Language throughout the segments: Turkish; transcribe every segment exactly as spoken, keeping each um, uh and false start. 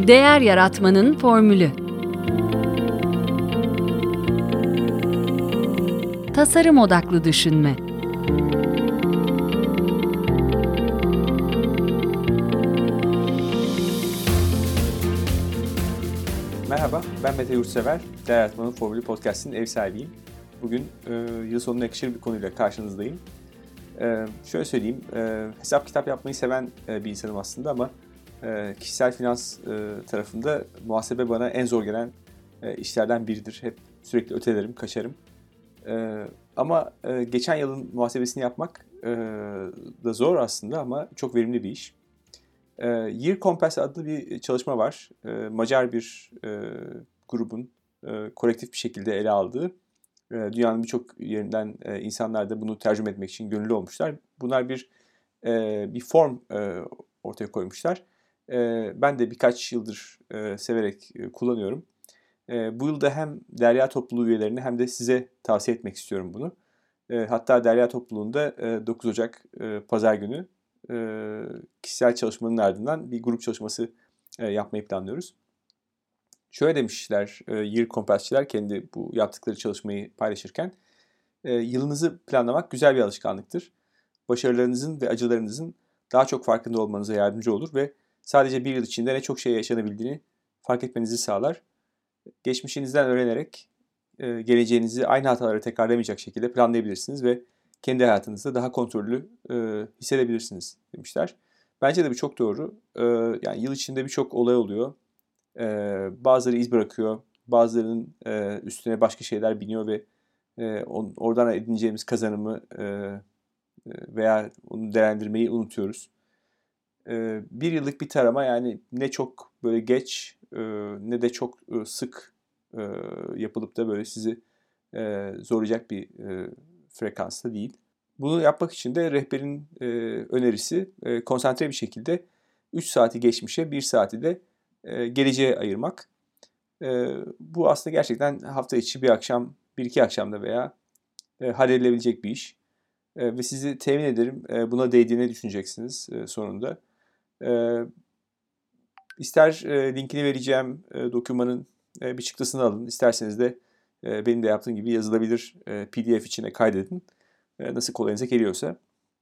Değer yaratmanın formülü. Tasarım odaklı düşünme. Merhaba, ben Mete Yurtsever. Değer Yaratmanın Formülü Podcast'in ev sahibiyim. Bugün e, yıl sonuna yakışır bir konuyla karşınızdayım. E, şöyle söyleyeyim, e, hesap kitap yapmayı seven e, bir insanım aslında ama e, kişisel finans e, tarafında muhasebe bana en zor gelen e, işlerden biridir. Hep sürekli ötelerim, kaçarım. E, ama e, geçen yılın muhasebesini yapmak e, da zor aslında ama çok verimli bir iş. E, Year Compass adlı bir çalışma var. E, Macar bir e, grubun e, kolektif bir şekilde ele aldığı. E, dünyanın birçok yerinden e, insanlar da bunu tercüme etmek için gönüllü olmuşlar. Bunlar bir e, bir form e, ortaya koymuşlar. E, ben de birkaç yıldır e, severek e, kullanıyorum. E, bu yılda hem Derya Topluluğu üyelerine hem de size tavsiye etmek istiyorum bunu. E, hatta Derya Topluluğu'nda e, dokuz Ocak e, Pazar günü e, kişisel çalışmanın ardından bir grup çalışması e, yapmayı planlıyoruz. Şöyle demişler e, Year Compass'çiler kendi bu yaptıkları çalışmayı paylaşırken, e, yılınızı planlamak güzel bir alışkanlıktır. Başarılarınızın ve acılarınızın daha çok farkında olmanıza yardımcı olur ve sadece bir yıl içinde ne çok şey yaşanabildiğini fark etmenizi sağlar. Geçmişinizden öğrenerek e, geleceğinizi aynı hataları tekrarlamayacak şekilde planlayabilirsiniz ve kendi hayatınızda daha kontrollü e, hissedebilirsiniz demişler. Bence de bu çok doğru. E, yani yıl içinde birçok olay oluyor. E, bazıları iz bırakıyor, bazılarının e, üstüne başka şeyler biniyor ve e, on, oradan edineceğimiz kazanımı e, veya onu değerlendirmeyi unutuyoruz. E, bir yıllık bir tarama yani ne çok böyle geç e, ne de çok e, sık e, yapılıp da böyle sizi e, zorlayacak bir e, frekansta değil. Bunu yapmak için de rehberin e, önerisi e, konsantre bir şekilde üç saati geçmişe, bir saati de e, geleceğe ayırmak. E, bu aslında gerçekten hafta içi bir akşam, bir iki akşamda veya e, halledilebilecek bir iş. E, ve sizi temin ederim e, buna değdiğini düşüneceksiniz e, sonunda. E, ister e, linkini vereceğim e, dokümanın e, bir çıktısını alın, isterseniz de e, benim de yaptığım gibi yazılabilir e, P D F içine kaydedin. E, nasıl kolayınıza geliyorsa.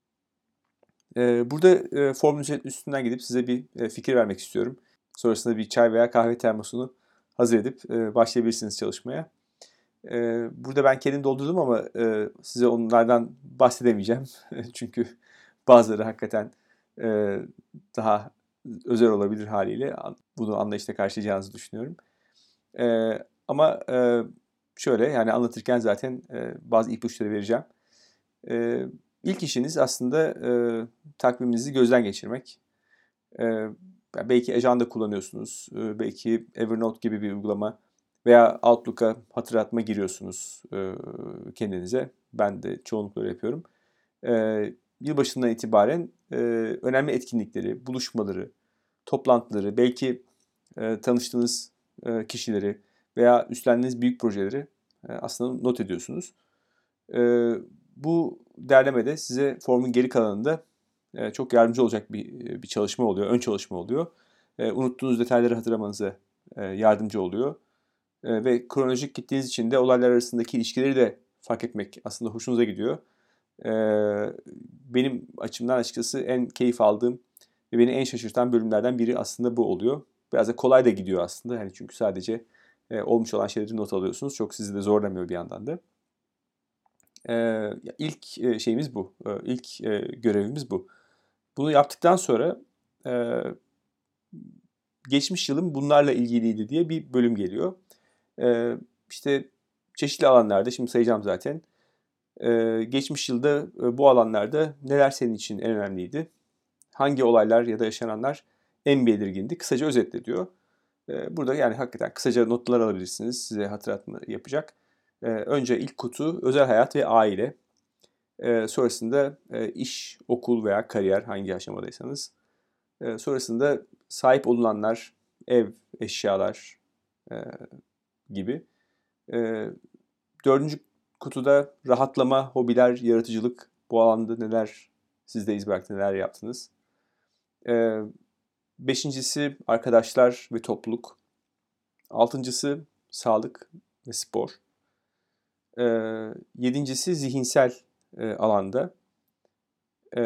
E, burada e, formülün üstünden gidip size bir e, fikir vermek istiyorum. Sonrasında bir çay veya kahve termosunu hazır edip e, başlayabilirsiniz çalışmaya. E, burada ben kendim doldurdum ama e, size onlardan bahsedemeyeceğim. Çünkü bazıları hakikaten e, daha özel olabilir haliyle. Bunu anlayışla karşılayacağınızı düşünüyorum. E, ama e, şöyle yani anlatırken zaten e, bazı ipuçları vereceğim. E, ilk işiniz aslında e, takviminizi gözden geçirmek. E, belki ajanda kullanıyorsunuz, e, belki Evernote gibi bir uygulama veya Outlook'a hatırlatma giriyorsunuz e, kendinize. Ben de çoğunlukla öyle yapıyorum. E, yılbaşından itibaren e, önemli etkinlikleri, buluşmaları, toplantıları, belki e, tanıştığınız e, kişileri veya üstlendiğiniz büyük projeleri e, aslında not ediyorsunuz. E, bu derlemede size formun geri kalanında e, çok yardımcı olacak bir bir çalışma oluyor, ön çalışma oluyor. E, unuttuğunuz detayları hatırlamanıza e, yardımcı oluyor. E, ve kronolojik gittiğiniz için de olaylar arasındaki ilişkileri de fark etmek aslında hoşunuza gidiyor. E, benim açımdan açıkçası en keyif aldığım ve beni en şaşırtan bölümlerden biri aslında bu oluyor. Biraz da kolay da gidiyor aslında. Yani çünkü sadece e, olmuş olan şeyleri not alıyorsunuz. Çok sizi de zorlamıyor bir yandan da. E, ilk şeyimiz bu. E, ilk e, görevimiz bu. Bunu yaptıktan sonra e, geçmiş yılım bunlarla ilgiliydi diye bir bölüm geliyor. E, işte çeşitli alanlarda, şimdi sayacağım zaten. E, geçmiş yılda e, bu alanlarda neler senin için en önemliydi? Hangi olaylar ya da yaşananlar en belirgindi? Kısaca özetle diyor. E, burada yani hakikaten kısaca notlar alabilirsiniz. Size hatırlatma yapacak. E, önce ilk kutu özel hayat ve aile. E, sonrasında e, iş, okul veya kariyer hangi aşamadaysanız. E, sonrasında sahip olunanlar, ev, eşyalar e, gibi. E, dördüncü kutuda rahatlama, hobiler, yaratıcılık. Bu alanda neler sizde iz bıraktı, neler yaptınız. E, beşincisi arkadaşlar ve topluluk. Altıncısı sağlık ve spor. E, yedincisi zihinsel e, alanda. E,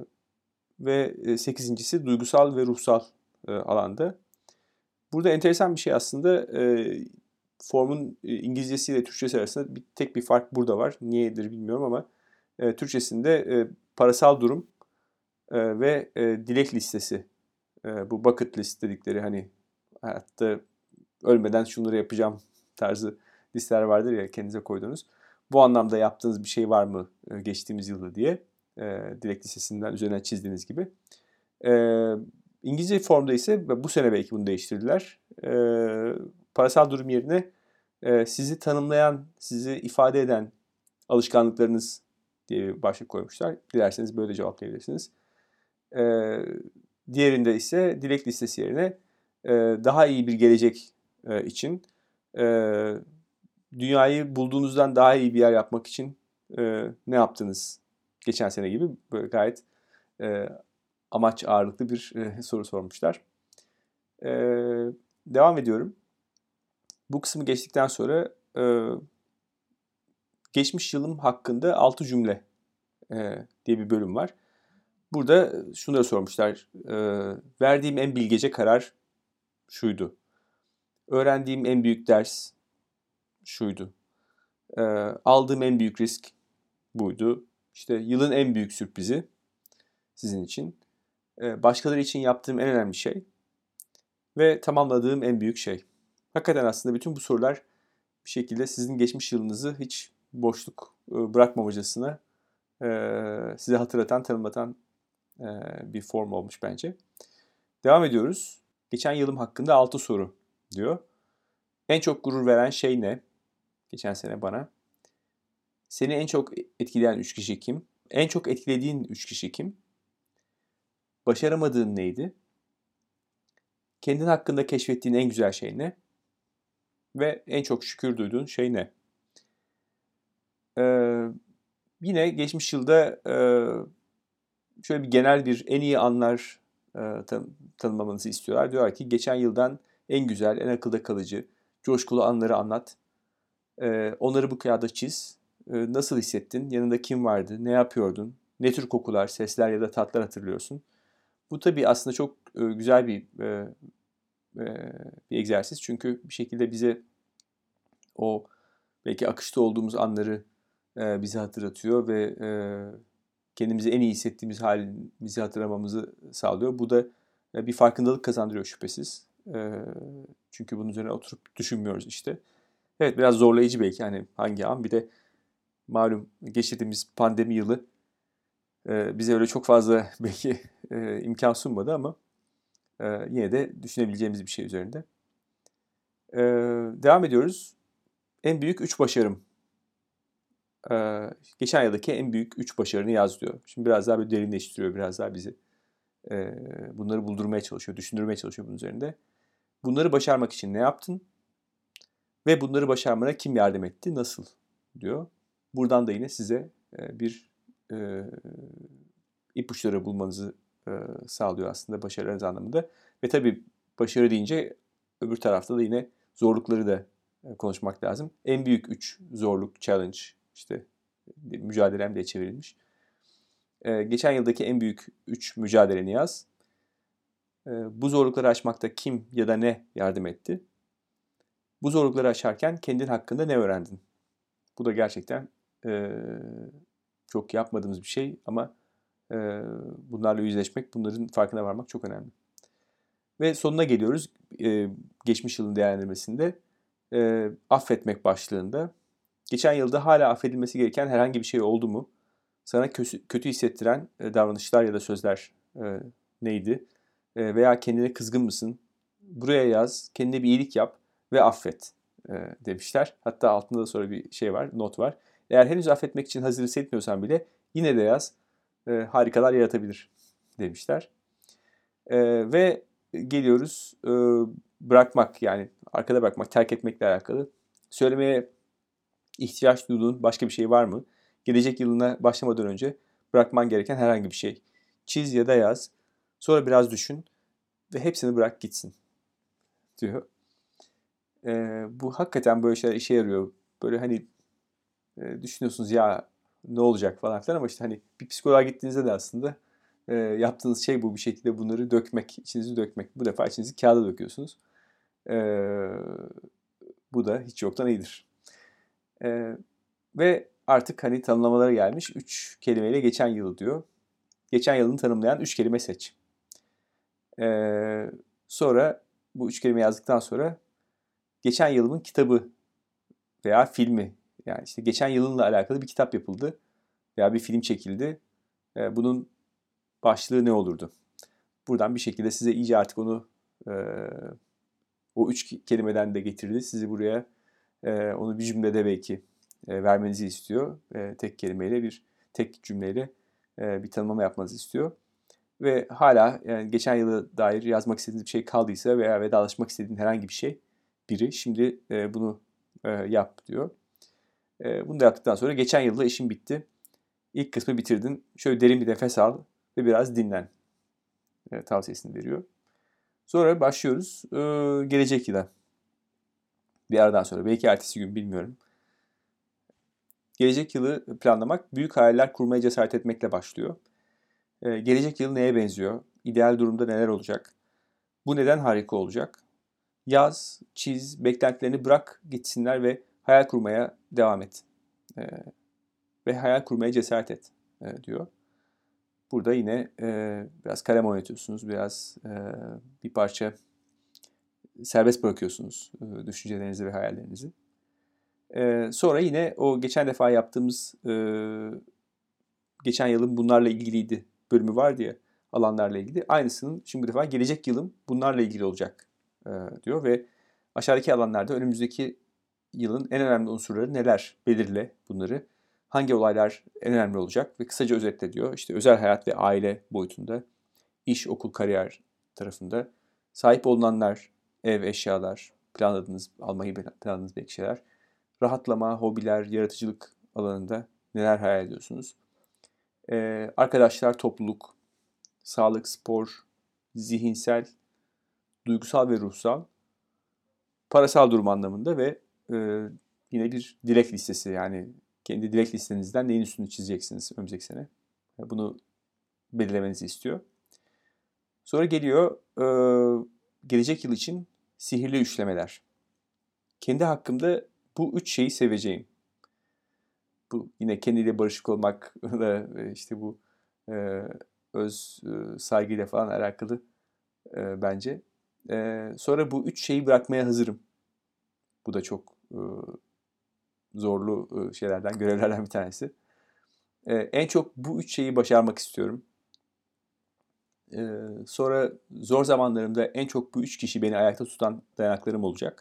ve sekizincisi duygusal ve ruhsal e, alanda. Burada enteresan bir şey aslında, e, formun İngilizcesi ile Türkçesi arasında bir, tek bir fark burada var. Niyedir bilmiyorum ama e, Türkçesinde e, parasal durum e, ve e, dilek listesi, e, bu bucket list dedikleri, hani hayatta ölmeden şunları yapacağım tarzı listeler vardır ya kendinize koyduğunuz. Bu anlamda yaptığınız bir şey var mı e, geçtiğimiz yılda diye e, dilek listesinden üzerine çizdiğiniz gibi. E, İngilizce formda ise bu sene belki bunu değiştirdiler. E, parasal durum yerine e, sizi tanımlayan, sizi ifade eden alışkanlıklarınız diye bir başlık koymuşlar. Dilerseniz böyle cevaplayabilirsiniz. E, diğerinde ise dilek listesi yerine e, daha iyi bir gelecek e, için, e, dünyayı bulduğunuzdan daha iyi bir yer yapmak için e, ne yaptınız geçen sene gibi, böyle gayet e, amaç ağırlıklı bir e, soru sormuşlar. E, devam ediyorum. Bu kısmı geçtikten sonra e, geçmiş yılım hakkında altı cümle e, diye bir bölüm var. Burada şunları sormuşlar. E, verdiğim en bilgece karar şuydu. Öğrendiğim en büyük ders şuydu. E, aldığım en büyük risk buydu. İşte yılın en büyük sürprizi sizin için. E, başkaları için yaptığım en önemli şey ve tamamladığım en büyük şey. Hakikaten aslında bütün bu sorular bir şekilde sizin geçmiş yılınızı hiç boşluk bırakmamacasına e, size hatırlatan, tanımlatan e, bir form olmuş bence. Devam ediyoruz. Geçen yılım hakkında altı soru diyor. En çok gurur veren şey ne? Geçen sene bana. Seni en çok etkileyen üç kişi kim? En çok etkilediğin üç kişi kim? Başaramadığın neydi? Kendin hakkında keşfettiğin en güzel şey ne? Ve en çok şükür duyduğun şey ne? Ee, yine geçmiş yılda e, şöyle bir genel bir en iyi anlar e, tan- tanımlamanızı istiyorlar. Diyorlar ki geçen yıldan en güzel, en akılda kalıcı, coşkulu anları anlat. E, onları bu kağıda çiz. E, nasıl hissettin? Yanında kim vardı? Ne yapıyordun? Ne tür kokular, sesler ya da tatlar hatırlıyorsun? Bu tabii aslında çok e, güzel bir e, e, bir egzersiz. Çünkü bir şekilde bize o belki akışta olduğumuz anları e, bize hatırlatıyor ve e, kendimizi en iyi hissettiğimiz halimizi hatırlamamızı sağlıyor. Bu da e, bir farkındalık kazandırıyor şüphesiz. E, çünkü bunun üzerine oturup düşünmüyoruz işte. Evet, biraz zorlayıcı belki, hani hangi an, bir de malum geçirdiğimiz pandemi yılı e, bize öyle çok fazla belki e, imkan sunmadı ama e, yine de düşünebileceğimiz bir şey üzerinde. E, devam ediyoruz. En büyük üç başarım. Ee, geçen yıldaki en büyük üç başarını yaz diyor. Şimdi biraz daha bir derinleştiriyor, biraz daha bizi e, bunları buldurmaya çalışıyor, düşündürmeye çalışıyor bunun üzerinde. Bunları başarmak için ne yaptın? Ve bunları başarmana kim yardım etti, nasıl diyor. Buradan da yine size e, bir e, ipuçları bulmanızı e, sağlıyor aslında başarınız anlamında. Ve tabii başarı deyince öbür tarafta da yine zorlukları da e, konuşmak lazım. En büyük üç zorluk, challenge, işte mücadelem diye çevrilmiş. Ee, geçen yıldaki en büyük üç mücadeleni yaz. Ee, bu zorlukları aşmakta kim ya da ne yardım etti? Bu zorlukları aşarken kendin hakkında ne öğrendin? Bu da gerçekten e, çok yapmadığımız bir şey ama e, bunlarla yüzleşmek, bunların farkına varmak çok önemli. Ve sonuna geliyoruz e, geçmiş yılın değerlendirmesinde. E, affetmek başlığında. Geçen yılda hala affedilmesi gereken herhangi bir şey oldu mu? Sana kötü, kötü hissettiren e, davranışlar ya da sözler e, neydi? E, veya kendine kızgın mısın? Buraya yaz, kendine bir iyilik yap ve affet e, demişler. Hatta altında da sonra bir şey var, not var. Eğer henüz affetmek için hazır hissetmiyorsan bile yine de yaz, e, harikalar yaratabilir demişler. E, ve geliyoruz e, bırakmak, yani arkada bırakmak, terk etmekle alakalı. Söylemeye ihtiyaç duyduğun başka bir şey var mı? Gelecek yılına başlamadan önce bırakman gereken herhangi bir şey. Çiz ya da yaz. Sonra biraz düşün. ve hepsini bırak gitsin diyor. E, bu hakikaten böyle şeyler işe yarıyor. Böyle hani e, düşünüyorsunuz ya ne olacak falan filan ama işte hani bir psikoloğa gittiğinizde de aslında e, yaptığınız şey bu bir şekilde bunları dökmek, içinizi dökmek. Bu defa içinizi kağıda döküyorsunuz. E, bu da hiç yoktan iyidir. E, ve artık hani tanımlamalara gelmiş. Üç kelimeyle geçen yılı diyor. Geçen yılını tanımlayan üç kelime seç. E, sonra bu üç kelime yazdıktan sonra geçen yılın kitabı veya filmi. Yani işte geçen yılınla alakalı bir kitap yapıldı veya bir film çekildi. E, bunun başlığı ne olurdu? Buradan bir şekilde size iyice artık onu e, o üç kelimeden de getirdi. Sizi buraya e, onu bir cümlede belki e, vermenizi istiyor. E, tek kelimeyle bir tek cümleyle e, bir tanımlama yapmanızı istiyor. Ve hala yani geçen yıla dair yazmak istediğiniz bir şey kaldıysa veya vedalaşmak istediğin herhangi bir şey biri şimdi e, bunu e, yap diyor. E, bunu da yaptıktan sonra geçen yılda işim bitti. İlk kısmı bitirdin. Şöyle derin bir nefes al ve biraz dinlen e, tavsiyesini veriyor. Sonra başlıyoruz e, gelecek yıla. Bir aradan sonra belki ertesi gün bilmiyorum. Gelecek yılı planlamak büyük hayaller kurmaya cesaret etmekle başlıyor. E, gelecek yıl neye benziyor? İdeal durumda neler olacak? Bu neden harika olacak? Yaz, çiz, beklentilerini bırak gitsinler ve hayal kurmaya devam et. E, ve hayal kurmaya cesaret et e, diyor. Burada yine e, biraz kalem oynatıyorsunuz, biraz e, bir parça serbest bırakıyorsunuz e, düşüncelerinizi ve hayallerinizi. E, sonra yine o geçen defa yaptığımız e, geçen yılın bunlarla ilgiliydi bölümü vardı ya alanlarla ilgili. Aynısının şimdi bu defa gelecek yılım bunlarla ilgili olacak e, diyor ve aşağıdaki alanlarda önümüzdeki yılın en önemli unsurları neler belirle bunları. Hangi olaylar en önemli olacak ve kısaca özetle diyor. İşte özel hayat ve aile boyutunda, iş, okul, kariyer tarafında, sahip olunanlar, ev, eşyalar, planladığınız, almayı planladığınız belki şeyler, rahatlama, hobiler, yaratıcılık alanında neler hayal ediyorsunuz? Ee, arkadaşlar, topluluk, sağlık, spor, zihinsel, duygusal ve ruhsal, parasal durum anlamında ve e, yine bir dilek listesi yani kendi dilek listenizden neyin üstünü çizeceksiniz önümüzdeki sene. Bunu belirlemenizi istiyor. Sonra geliyor e, gelecek yıl için sihirli üçlemeler. Kendi hakkımda bu üç şeyi seveceğim. Bu yine kendiyle barışık olmak da işte bu e, öz e, saygıyla falan alakalı e, bence. E, sonra bu üç şeyi bırakmaya hazırım. Bu da çok e, zorlu e, şeylerden, görevlerden bir tanesi. E, en çok bu üç şeyi başarmak istiyorum. E, sonra zor zamanlarımda en çok bu üç kişi beni ayakta tutan dayanaklarım olacak.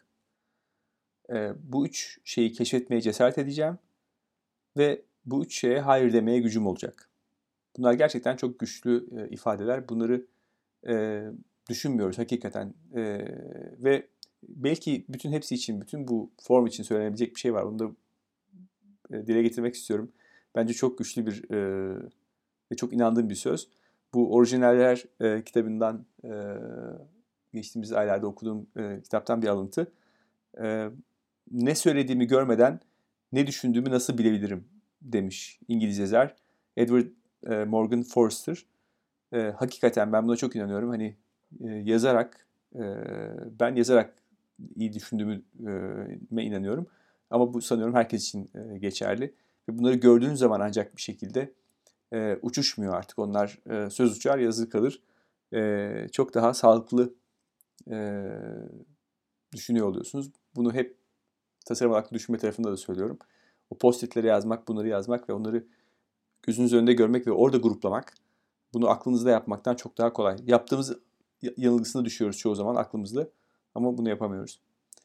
E, bu üç şeyi keşfetmeye cesaret edeceğim ve bu üç şeye hayır demeye gücüm olacak. Bunlar gerçekten çok güçlü e, ifadeler. Bunları e, düşünmüyoruz hakikaten. E, ve belki bütün hepsi için, bütün bu form için söylenebilecek bir şey var. Bunu da e, dile getirmek istiyorum. Bence çok güçlü bir e, ve çok inandığım bir söz. Bu Orijinaller e, kitabından e, geçtiğimiz aylarda okuduğum e, kitaptan bir alıntı. E, ne söylediğimi görmeden ne düşündüğümü nasıl bilebilirim demiş İngiliz yazar Edward e, Morgan Forster. E, hakikaten ben buna çok inanıyorum. Hani e, yazarak, e, ben yazarak iyi düşündüğüme e, inanıyorum. Ama bu sanıyorum herkes için e, geçerli. Ve bunları gördüğünüz zaman ancak bir şekilde e, uçuşmuyor artık. Onlar e, söz uçar, yazı kalır. E, çok daha sağlıklı e, düşünüyor oluyorsunuz. Bunu hep tasarım odaklı düşünme tarafında da söylüyorum. O post-it'leri yazmak, bunları yazmak ve onları gözünüz önünde görmek ve orada gruplamak, bunu aklınızda yapmaktan çok daha kolay. Yaptığımız yanılgısına düşüyoruz çoğu zaman aklımızda ama bunu yapamıyoruz.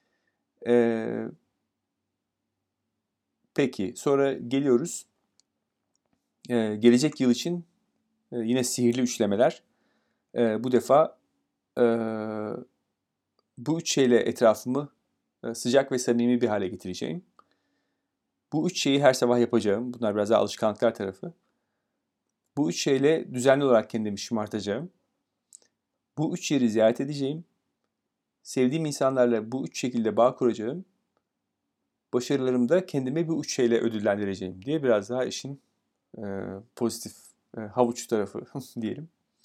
Ee, peki, sonra geliyoruz. Ee, gelecek yıl için e, yine sihirli üçlemeler. Ee, bu defa e, bu üç şeyle etrafımı e, sıcak ve samimi bir hale getireceğim. Bu üç şeyi her sabah yapacağım. Bunlar biraz daha alışkanlıklar tarafı. Bu üç şeyle düzenli olarak kendimi şımartacağım. Bu üç yeri ziyaret edeceğim. Sevdiğim insanlarla bu üç şekilde bağ kuracağım. Başarılarımı da kendime bu üç şeyle ödüllendireceğim diye biraz daha işin e, pozitif e, havuç tarafı diyelim.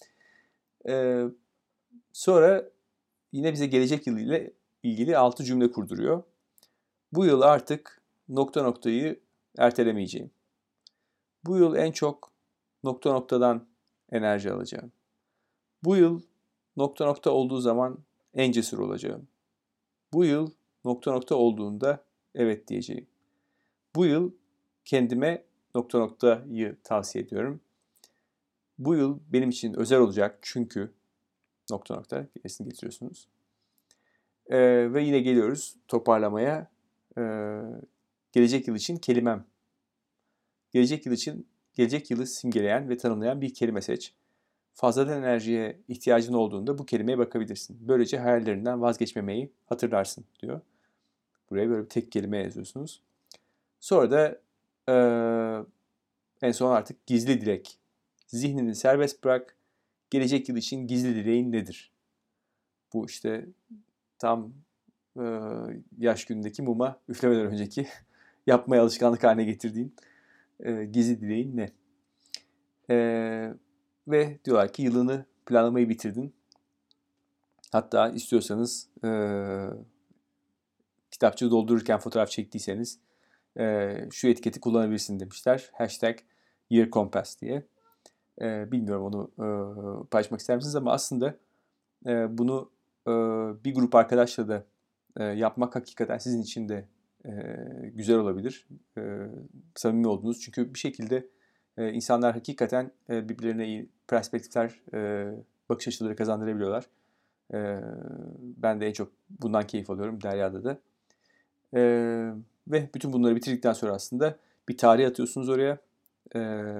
E, sonra yine bize gelecek yıl ile ilgili altı cümle kurduruyor. Bu yıl artık nokta noktayı ertelemeyeceğim. Bu yıl en çok nokta noktadan enerji alacağım. Bu yıl nokta nokta olduğu zaman en cesur olacağım. Bu yıl nokta nokta olduğunda evet diyeceğim. Bu yıl kendime nokta noktayı tavsiye ediyorum. Bu yıl benim için özel olacak çünkü nokta nokta gerisini getiriyorsunuz. Ee, ve yine geliyoruz toparlamaya. Ee, gelecek yıl için kelimem. Gelecek yıl için gelecek yılı simgeleyen ve tanımlayan bir kelime seç. Fazladan enerjiye ihtiyacın olduğunda bu kelimeye bakabilirsin. Böylece hayallerinden vazgeçmemeyi hatırlarsın diyor. Buraya böyle bir tek kelime yazıyorsunuz. Sonra da e, en son artık gizli dilek. Zihnini serbest bırak. Gelecek yıl için gizli dileğin nedir? Bu işte tam e, yaş günündeki muma üflemeden önceki yapmaya alışkanlık haline getirdiğin e, gizli dileğin ne? E, ve diyorlar ki yılını planlamayı bitirdin. Hatta istiyorsanız e, kitapçığı doldururken fotoğraf çektiyseniz e, şu etiketi kullanabilirsin demişler. Hashtag Year Compass diye. E, bilmiyorum onu e, paylaşmak ister misiniz ama aslında e, bunu e, bir grup arkadaşla da e, yapmak hakikaten sizin için de e, güzel olabilir. E, samimi oldunuz. Çünkü bir şekilde e, insanlar hakikaten e, birbirlerine iyi perspektifler, e, bakış açıları kazandırabiliyorlar. E, ben de en çok bundan keyif alıyorum Derya'da da. E, ve bütün bunları bitirdikten sonra aslında bir tarih atıyorsunuz oraya. E,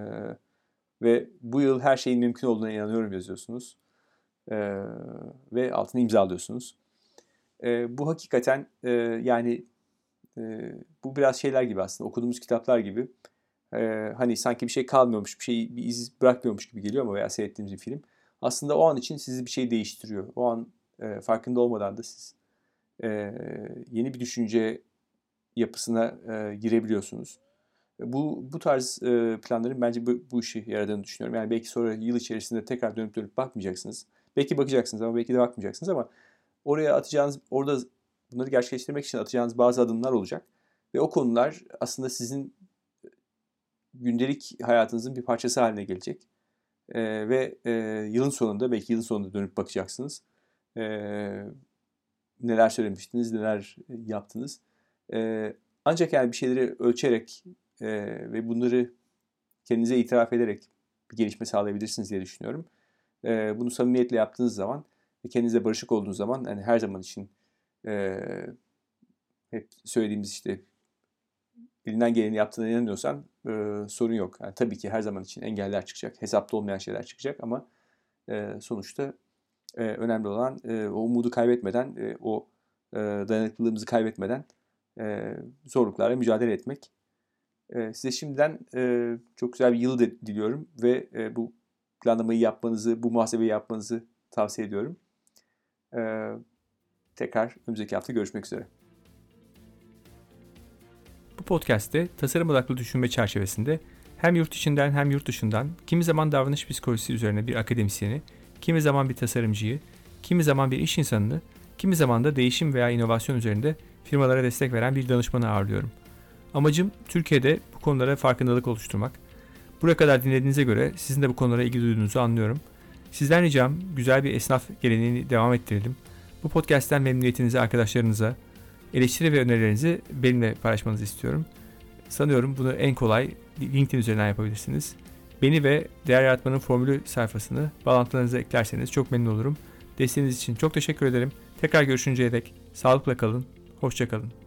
ve bu yıl her şeyin mümkün olduğuna inanıyorum yazıyorsunuz. E, ve altını imzalıyorsunuz. E, bu hakikaten e, yani e, bu biraz şeyler gibi aslında okuduğumuz kitaplar gibi. E, hani sanki bir şey kalmıyormuş, bir şey bir iz bırakmıyormuş gibi geliyor ama veya seyrettiğimiz bir film. Aslında o an için sizi bir şey değiştiriyor. O an e, farkında olmadan da siz e, yeni bir düşünce yapısına e, girebiliyorsunuz. Bu bu tarz e, planların bence bu, bu işi yaradığını düşünüyorum. Yani belki sonra yıl içerisinde tekrar dönüp dönüp bakmayacaksınız. Belki bakacaksınız ama belki de bakmayacaksınız ama oraya atacağınız, orada bunları gerçekleştirmek için atacağınız bazı adımlar olacak. Ve o konular aslında sizin gündelik hayatınızın bir parçası haline gelecek. E, ve e, yılın sonunda, belki yılın sonunda dönüp bakacaksınız. E, neler söylemiştiniz, neler yaptınız. E, ancak yani bir şeyleri ölçerek e, ve bunları kendinize itiraf ederek bir gelişme sağlayabilirsiniz diye düşünüyorum. E, bunu samimiyetle yaptığınız zaman ve kendinizle barışık olduğunuz zaman yani her zaman için e, hep söylediğimiz işte elinden geleni yaptığına inanıyorsan e, sorun yok. Yani tabii ki her zaman için engeller çıkacak, hesapta olmayan şeyler çıkacak ama e, sonuçta e, önemli olan e, o umudu kaybetmeden, e, o e, dayanıklılığımızı kaybetmeden e, zorluklarla mücadele etmek. E, size şimdiden e, çok güzel bir yıl diliyorum ve e, bu planlamayı yapmanızı, bu muhasebeyi yapmanızı tavsiye ediyorum. E, tekrar önümüzdeki hafta görüşmek üzere. Bu podcast'te tasarım odaklı düşünme çerçevesinde hem yurt içinden hem yurt dışından kimi zaman davranış psikolojisi üzerine bir akademisyeni, kimi zaman bir tasarımcıyı, kimi zaman bir iş insanını, kimi zaman da değişim veya inovasyon üzerinde firmalara destek veren bir danışmanı ağırlıyorum. Amacım Türkiye'de bu konulara farkındalık oluşturmak. Buraya kadar dinlediğinize göre sizin de bu konulara ilgi duyduğunuzu anlıyorum. Sizden ricam güzel bir esnaf geleneğini devam ettirelim. Bu podcast'ten memnuniyetinizi arkadaşlarınıza, eleştiri ve önerilerinizi benimle paylaşmanızı istiyorum. Sanıyorum bunu en kolay LinkedIn üzerinden yapabilirsiniz. Beni ve Değer Yaratmanın Formülü sayfasını bağlantılarınıza eklerseniz çok memnun olurum. Desteğiniz için çok teşekkür ederim. Tekrar görüşünceye dek sağlıkla kalın, hoşça kalın.